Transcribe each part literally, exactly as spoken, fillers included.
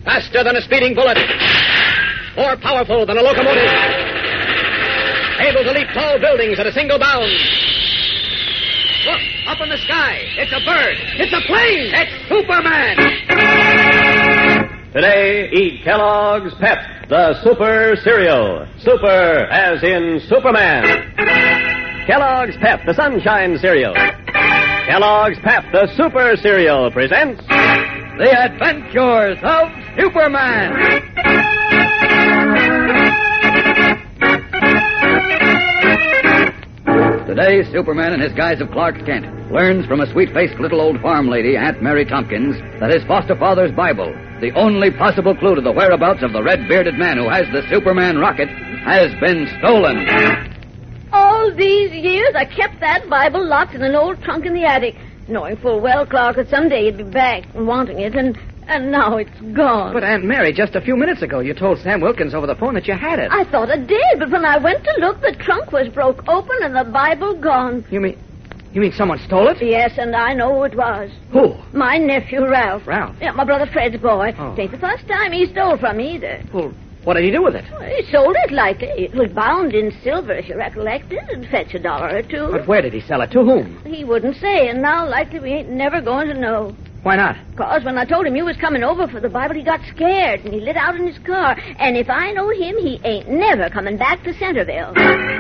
Faster than a speeding bullet. More powerful than a locomotive. Able to leap tall buildings at a single bound. Look, up in the sky. It's a bird. It's a plane. It's Superman. Today, eat Kellogg's Pep, the Super Cereal. Super as in Superman. Kellogg's Pep, the Sunshine Cereal. Kellogg's Pep, the Super Cereal, presents The Adventures of Superman. Today, Superman, in his guise of Clark Kent, learns from a sweet-faced little old farm lady, Aunt Mary Tompkins, that his foster father's Bible, the only possible clue to the whereabouts of the red-bearded man who has the Superman rocket, has been stolen. All these years, I kept that Bible locked in an old trunk in the attic, knowing full well, Clark, that someday you'd be back and wanting it, and, and now it's gone. But, Aunt Mary, just a few minutes ago, you told Sam Wilkins over the phone that you had it. I thought I did, but when I went to look, the trunk was broke open and the Bible gone. You mean... You mean someone stole it? Yes, and I know who it was. Who? My nephew, Ralph. Ralph? Yeah, my brother Fred's boy. Oh. It ain't the first time he stole from me, either. Well, what did he do with it? Well, he sold it likely. It was bound in silver, if you recollect it. It'd fetch a dollar or two. But where did he sell it? To whom? He wouldn't say, and now likely we ain't never going to know. Why not? Because when I told him you was coming over for the Bible, he got scared, and he lit out in his car. And if I know him, he ain't never coming back to Centerville.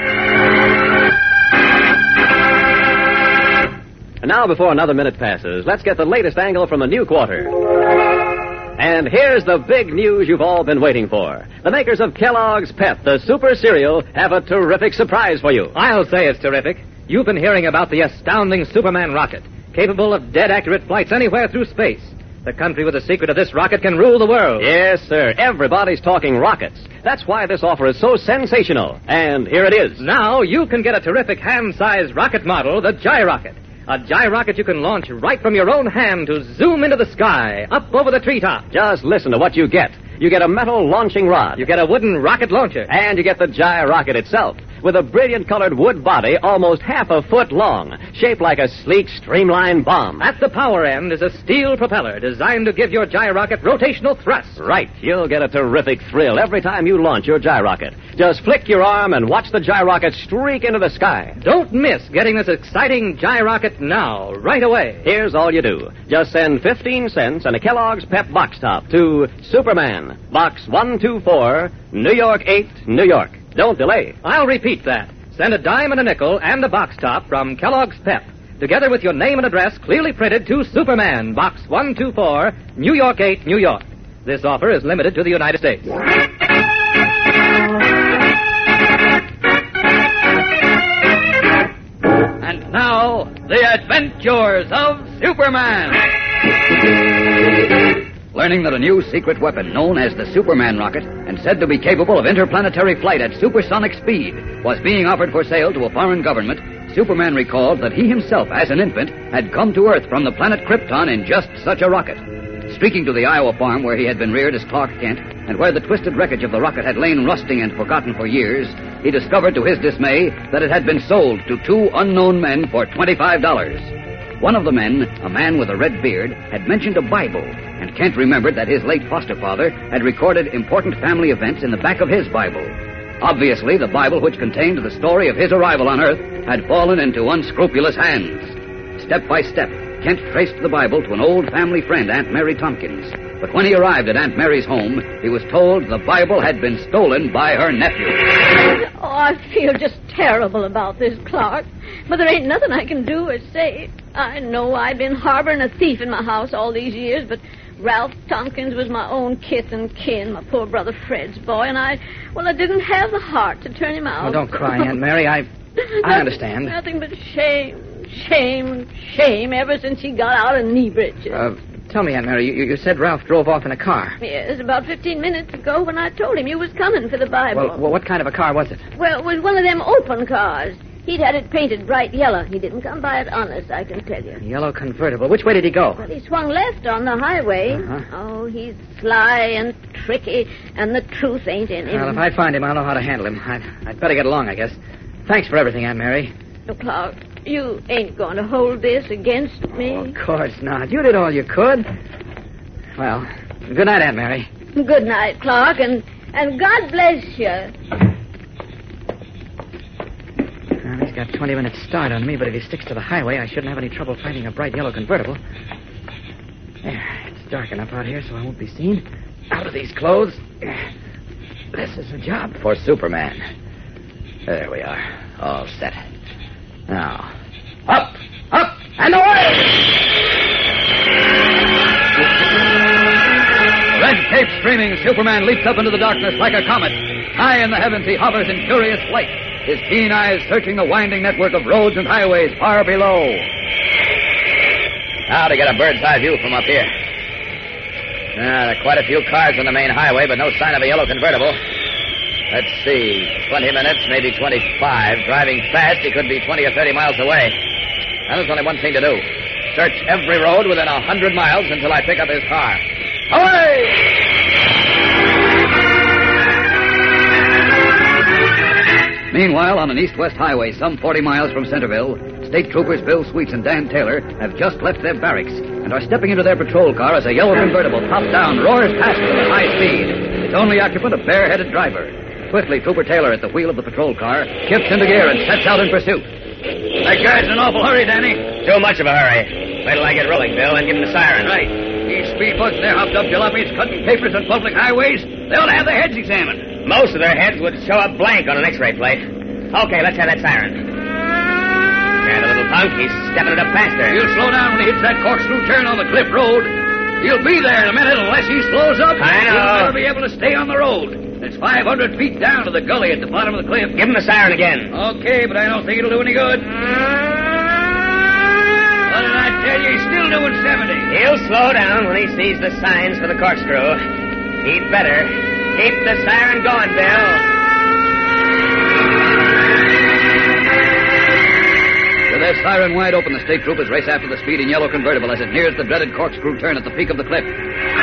And now, before another minute passes, let's get the latest angle from the new quarter. And here's the big news you've all been waiting for. The makers of Kellogg's Pep, the Super Cereal, have a terrific surprise for you. I'll say it's terrific. You've been hearing about the astounding Superman rocket, capable of dead-accurate flights anywhere through space. The country with the secret of this rocket can rule the world. Yes, sir. Everybody's talking rockets. That's why this offer is so sensational. And here it is. Now you can get a terrific hand-sized rocket model, the Gyrocket. A gyrocket you can launch right from your own hand to zoom into the sky, up over the treetop. Just listen to what you get. You get a metal launching rod. You get a wooden rocket launcher. And you get the gyrocket itself, with a brilliant-colored wood body almost half a foot long, shaped like a sleek, streamlined bomb. At the power end is a steel propeller designed to give your gyrocket rotational thrust. Right. You'll get a terrific thrill every time you launch your gyrocket. Just flick your arm and watch the gyrocket streak into the sky. Don't miss getting this exciting gyrocket now, right away. Here's all you do. Just send fifteen cents and a Kellogg's Pep box top to Superman, Box one two four, New York eight, New York. Don't delay. I'll repeat that. Send a dime and a nickel and a box top from Kellogg's Pep, together with your name and address clearly printed to Superman, Box one two four, New York eight, New York. This offer is limited to the United States. And now, The Adventures of Superman. Learning that a new secret weapon known as the Superman rocket, and said to be capable of interplanetary flight at supersonic speed, was being offered for sale to a foreign government, Superman recalled that he himself, as an infant, had come to Earth from the planet Krypton in just such a rocket. Streaking to the Iowa farm where he had been reared as Clark Kent, and where the twisted wreckage of the rocket had lain rusting and forgotten for years, he discovered to his dismay that it had been sold to two unknown men for twenty-five dollars. One of the men, a man with a red beard, had mentioned a Bible, and Kent remembered that his late foster father had recorded important family events in the back of his Bible. Obviously, the Bible which contained the story of his arrival on Earth had fallen into unscrupulous hands. Step by step, Kent traced the Bible to an old family friend, Aunt Mary Tompkins. But when he arrived at Aunt Mary's home, he was told the Bible had been stolen by her nephew. Oh, I feel just terrible about this, Clark. But there ain't nothing I can do or say. I know I've been harboring a thief in my house all these years, but Ralph Tompkins was my own kith and kin, my poor brother Fred's boy, and I, well, I didn't have the heart to turn him out. Oh, don't cry, Aunt Mary. I, I understand. Nothing but shame, shame, shame ever since he got out of knee breeches. Uh, tell me, Aunt Mary, you, you said Ralph drove off in a car. Yes, about fifteen minutes ago when I told him you was coming for the Bible. Well, well, what kind of a car was it? Well, it was one of them open cars. He'd had it painted bright yellow. He didn't come by it honest, I can tell you. Yellow convertible. Which way did he go? Well, he swung left on the highway. Uh-huh. Oh, he's sly and tricky, and the truth ain't in him. Well, if I find him, I'll know how to handle him. I'd, I'd better get along, I guess. Thanks for everything, Aunt Mary. Oh, Clark, you ain't going to hold this against me? Oh, of course not. You did all you could. Well, good night, Aunt Mary. Good night, Clark, and, and God bless you. Well, he's got twenty minutes start on me, but if he sticks to the highway, I shouldn't have any trouble finding a bright yellow convertible. There, it's dark enough out here so I won't be seen. Out of these clothes. This is a job. For Superman. There we are. All set. Now, up, up, and away! Red cape streaming, Superman leaps up into the darkness like a comet. High in the heavens, he hovers in furious flight, his keen eyes searching the winding network of roads and highways far below. Now to get a bird's eye view from up here. Ah, there are quite a few cars on the main highway, but no sign of a yellow convertible. Let's see, twenty minutes, maybe twenty-five. Driving fast, he could be twenty or thirty miles away. Now, there's only one thing to do. Search every road within a hundred miles until I pick up his car. Away! Meanwhile, on an east-west highway some forty miles from Centerville, State Troopers Bill Sweets and Dan Taylor have just left their barracks and are stepping into their patrol car as a yellow convertible, top down, roars past them at high speed. Its only occupant, a bareheaded driver. Swiftly, Trooper Taylor, at the wheel of the patrol car, shifts into gear and sets out in pursuit. That guy's in an awful hurry, Danny. Too much of a hurry. Wait till I get rolling, Bill, and give him the siren. Right. These speedboats, they're hopped up jalopies, cutting capers on public highways. They ought to have their heads examined. Most of their heads would show up blank on an X-ray plate. Okay, let's have that siren. And the little punk, he's stepping it up faster. He'll slow down when he hits that corkscrew turn on the cliff road. He'll be there in a minute unless he slows up. I know. He'll never be able to stay on the road. It's five hundred feet down to the gully at the bottom of the cliff. Give him the siren again. Okay, but I don't think it'll do any good. What did I tell you? He's still doing seventy. He'll slow down when he sees the signs for the corkscrew. He'd better. Keep the siren going, Bill. With their siren wide open, the state troopers race after the speeding yellow convertible as it nears the dreaded corkscrew turn at the peak of the cliff.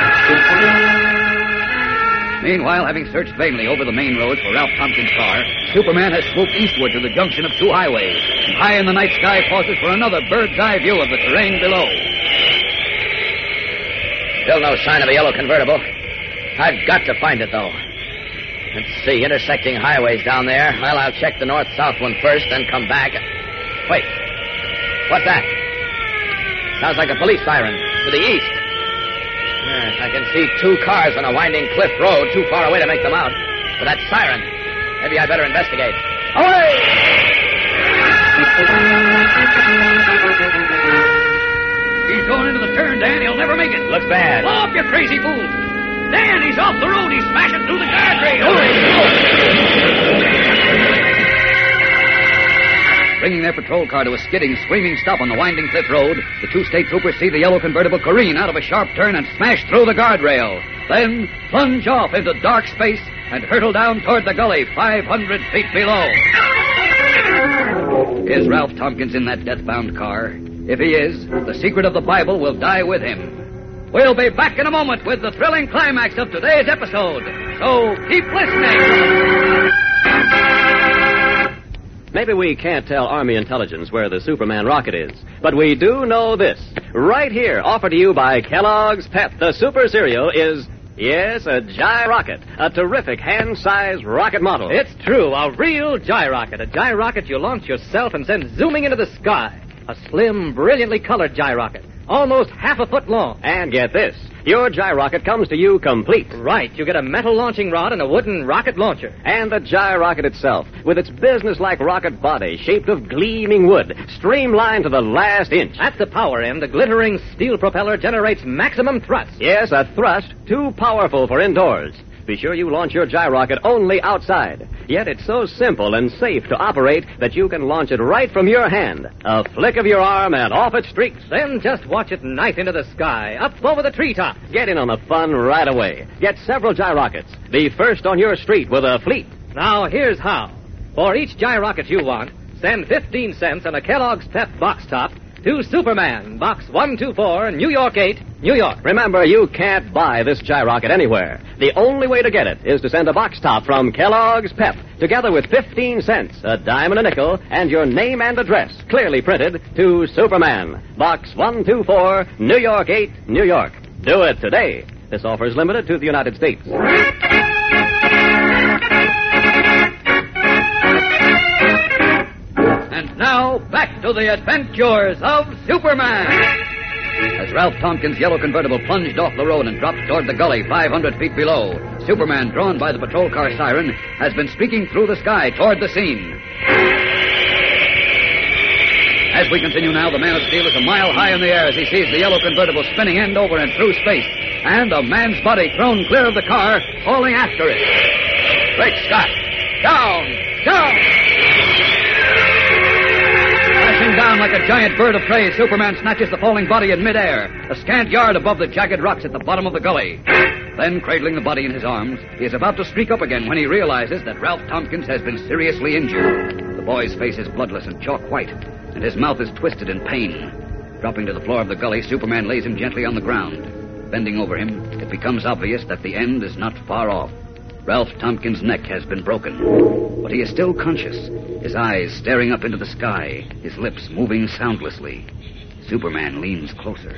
Meanwhile, having searched vainly over the main roads for Ralph Tompkins' car, Superman has swooped eastward to the junction of two highways, and high in the night sky pauses for another bird's-eye view of the terrain below. Still no sign of a yellow convertible. I've got to find it, though. Let's see, intersecting highways down there. Well, I'll check the north-south one first, then come back. Wait. What's that? Sounds like a police siren. To the east. Yes, I can see two cars on a winding cliff road, too far away to make them out. But that siren. Maybe I better investigate. Away! He's going into the turn, Dan. He'll never make it. Looks bad. Blow up, you crazy fool. Dan, he's off the road. He's smashing through the guardrail. Bringing their patrol car to a skidding, screaming stop on the winding cliff road, the two state troopers see the yellow convertible careen out of a sharp turn and smash through the guardrail. Then plunge off into dark space and hurtle down toward the gully five hundred feet below. Is Ralph Tompkins in that death-bound car? If he is, the secret of the Bible will die with him. We'll be back in a moment with the thrilling climax of today's episode. So keep listening. Maybe we can't tell Army intelligence where the Superman rocket is, but we do know this. Right here, offered to you by Kellogg's Pep, the super cereal, is, yes, a Gyrocket, a terrific hand-sized rocket model. It's true, a real gyrocket. A gyrocket you launch yourself and send zooming into the sky. A slim, brilliantly colored gyrocket, almost half a foot long. And get this, your gyrocket comes to you complete. Right, you get a metal launching rod and a wooden rocket launcher. And the gyrocket itself, with its business-like rocket body shaped of gleaming wood, streamlined to the last inch. At the power end, the glittering steel propeller generates maximum thrust. Yes, a thrust too powerful for indoors. Be sure you launch your gyrocket only outside. Yet it's so simple and safe to operate that you can launch it right from your hand. A flick of your arm and off it streaks. Then just watch it knife into the sky, up over the treetops. Get in on the fun right away. Get several gyrockets. Be first on your street with a fleet. Now, here's how. For each gyrocket you want, send fifteen cents on a Kellogg's Pep box top to Superman, Box one two four, New York eight, New York. Remember, you can't buy this gyrocket anywhere. The only way to get it is to send a box top from Kellogg's Pep, together with fifteen cents, a dime and a nickel, and your name and address, clearly printed, to Superman, Box one two four, New York eight, New York. Do it today. This offer is limited to the United States. And now, back to the adventures of Superman. As Ralph Tompkins' yellow convertible plunged off the road and dropped toward the gully five hundred feet below, Superman, drawn by the patrol car siren, has been streaking through the sky toward the scene. As we continue now, the Man of Steel is a mile high in the air as he sees the yellow convertible spinning end over and through space, and a man's body thrown clear of the car, falling after it. Great Scott! Down! Down! Crashing down like a giant bird of prey, Superman snatches the falling body in midair, a scant yard above the jagged rocks at the bottom of the gully. Then, cradling the body in his arms, he is about to streak up again when he realizes that Ralph Tompkins has been seriously injured. The boy's face is bloodless and chalk white, and his mouth is twisted in pain. Dropping to the floor of the gully, Superman lays him gently on the ground. Bending over him, it becomes obvious that the end is not far off. Ralph Tompkins' neck has been broken, but he is still conscious, his eyes staring up into the sky, his lips moving soundlessly. Superman leans closer.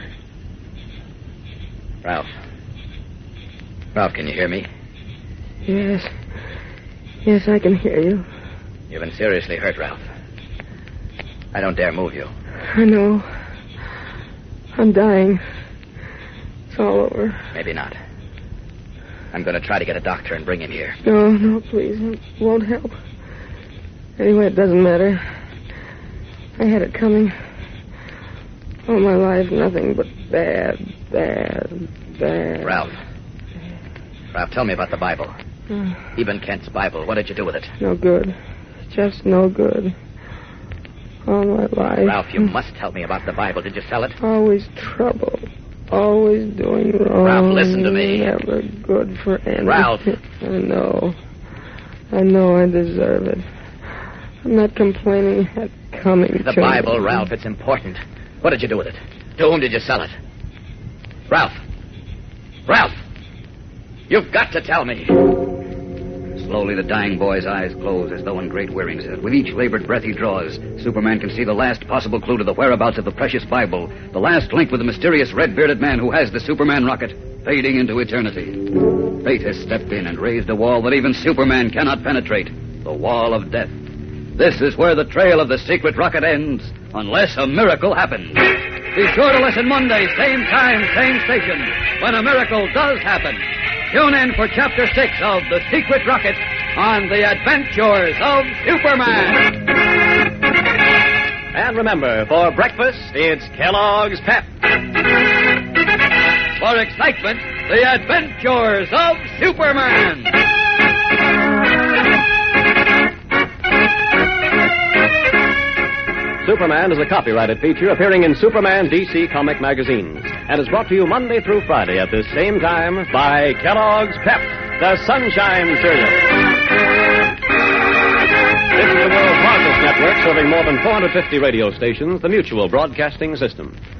Ralph. Ralph, can you hear me? Yes. Yes, I can hear you. You've been seriously hurt, Ralph. I don't dare move you. I know. I'm dying. It's all over. Maybe not. I'm going to try to get a doctor and bring him here. No, no, please. It won't help. Anyway, it doesn't matter. I had it coming. All my life, nothing but bad, bad, bad. Ralph. Ralph, tell me about the Bible. Uh, Eben Kent's Bible. What did you do with it? No good. Just no good. All my life. Ralph, you must tell me about the Bible. Did you sell it? Always trouble. Always doing wrong. Ralph, listen to me. Never good for anything. Ralph. I know. I know I deserve it. I'm not complaining. It's coming The to Bible, me. Ralph, it's important. What did you do with it? To whom did you sell it? Ralph. Ralph. You've got to tell me. Slowly, the dying boy's eyes close as though in great weariness. With each labored breath he draws, Superman can see the last possible clue to the whereabouts of the precious Bible, the last link with the mysterious red-bearded man who has the Superman rocket, fading into eternity. Fate has stepped in and raised a wall that even Superman cannot penetrate, the wall of death. This is where the trail of the secret rocket ends, unless a miracle happens. Be sure to listen Monday, same time, same station, when a miracle does happen. Tune in for Chapter six of The Secret Rocket on The Adventures of Superman. And remember, for breakfast, it's Kellogg's Pep. For excitement, The Adventures of Superman. Superman is a copyrighted feature appearing in Superman D C comic magazines and is brought to you Monday through Friday at this same time by Kellogg's Pep, the Sunshine Cereal. This is the world's largest network serving more than four hundred fifty radio stations, the Mutual Broadcasting System.